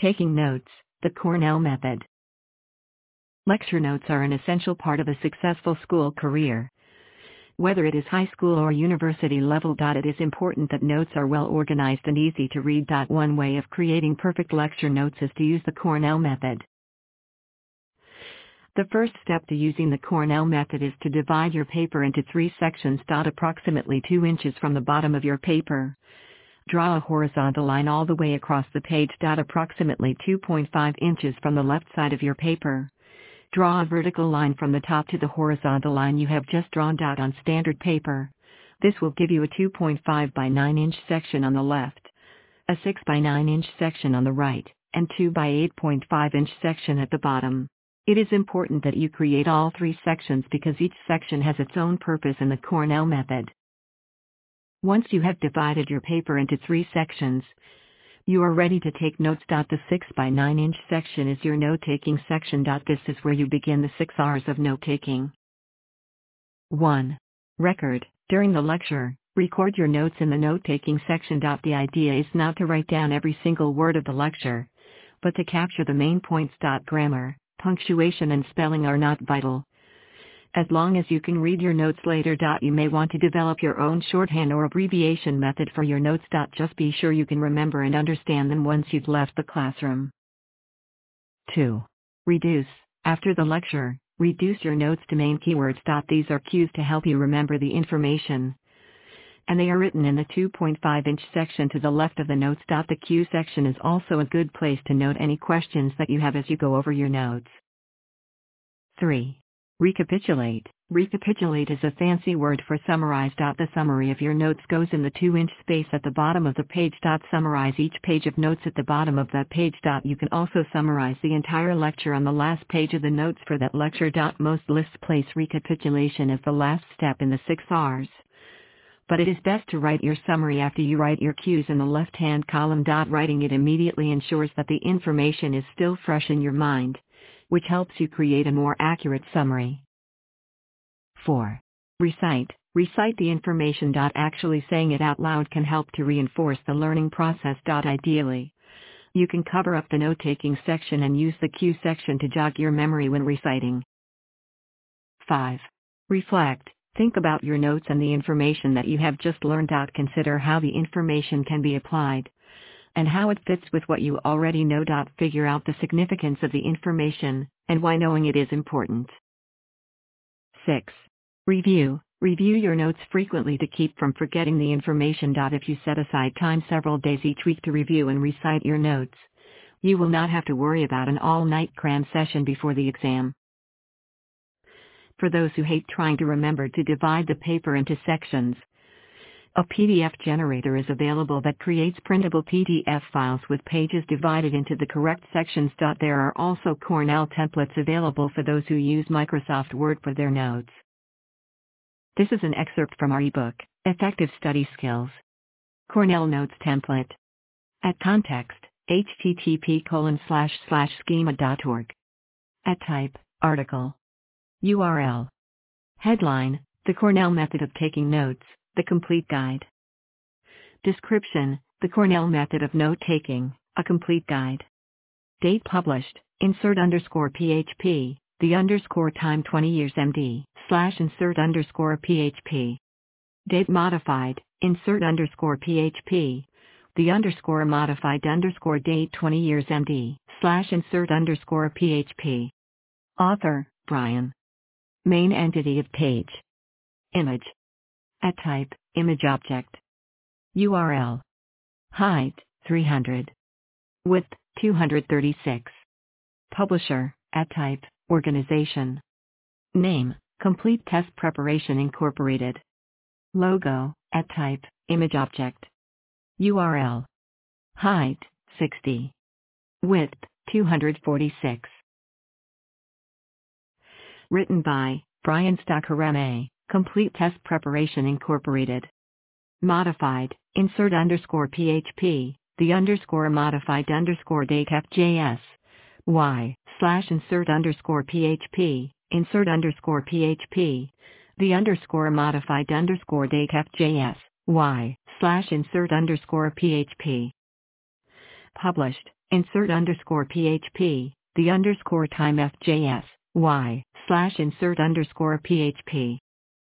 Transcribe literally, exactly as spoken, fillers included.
Taking notes, the Cornell method. Lecture notes are an essential part of a successful school career. Whether it is high school or university level. It is important that notes are well organized and easy to read. One way of creating perfect lecture notes is to use the Cornell method. The first step to using the Cornell method is to divide your paper into three sections. Approximately two inches from the bottom of your paper. Draw a horizontal line all the way across the page. Approximately two point five inches from the left side of your paper. Draw a vertical line from the top to the horizontal line you have just drawn. On standard paper, this will give you a two point five by nine inch section on the left, a six by nine inch section on the right, and two by eight point five inch section at the bottom. It is important that you create all three sections because each section has its own purpose in the Cornell method. Once you have divided your paper into three sections, you are ready to take notes. The six by nine inch section is your note-taking section. This is where you begin the six R's of note-taking. one. Record. During the lecture, record your notes in the note-taking section. The idea is not to write down every single word of the lecture, but to capture the main points. Grammar, punctuation and spelling are not vital. As long as you can read your notes later. You may want to develop your own shorthand or abbreviation method for your notes. Just be sure you can remember and understand them once you've left the classroom. two. Reduce. After the lecture, reduce your notes to main keywords. These are cues to help you remember the information, and they are written in the two point five inch section to the left of the notes. The cue section is also a good place to note any questions that you have as you go over your notes. three. Recapitulate. Recapitulate is a fancy word for summarize. The summary of your notes goes in the two inch space at the bottom of the page. Summarize each page of notes at the bottom of that page. You can also summarize the entire lecture on the last page of the notes for that lecture. Most lists place recapitulation as the last step in the six R's. But it is best to write your summary after you write your cues in the left-hand column. Writing it immediately ensures that the information is still fresh in your mind, which helps you create a more accurate summary. four. Recite. Recite the information. Actually saying it out loud can help to reinforce the learning process. Ideally, you can cover up the note-taking section and use the cue section to jog your memory when reciting. five. Reflect. Think about your notes and the information that you have just learned. Consider how the information can be applied and how it fits with what you already know. Figure out the significance of the information and why knowing it is important. six. Review. Review your notes frequently to keep from forgetting the information. If you set aside time several days each week to review and recite your notes, you will not have to worry about an all-night cram session before the exam. For those who hate trying to remember to divide the paper into sections, a P D F generator is available that creates printable P D F files with pages divided into the correct sections. There are also Cornell templates available for those who use Microsoft Word for their notes. This is an excerpt from our ebook, Effective Study Skills. Cornell Notes Template. At context, h t t p colon slash slash schema dot org. At type, article. U R L. Headline, The Cornell Method of Taking Notes, The Complete Guide. Description, The Cornell Method of Note-Taking, A Complete Guide. Date published, insert underscore P H P, the underscore time twenty years M D, slash insert underscore P H P. Date modified, insert underscore P H P, the underscore modified underscore date twenty years M D, slash insert underscore P H P. Author, Brian. Main entity of page. Image. At type, image object. U R L. Height, three hundred. Width, two hundred thirty-six. Publisher, at type, organization. Name, Complete Test Preparation Incorporated. Logo, at type, image object. U R L. Height, sixty. Width, two hundred forty-six. Written by Brian Staccareme, Complete Test Preparation Incorporated. Modified, insert underscore P H P, the underscore modified underscore date F J S, Y, slash insert underscore P H P, insert underscore P H P, the underscore modified underscore date F J S, Y, slash insert underscore P H P. Published, Insert underscore P H P, the underscore time F J S, Y, slash insert underscore P H P.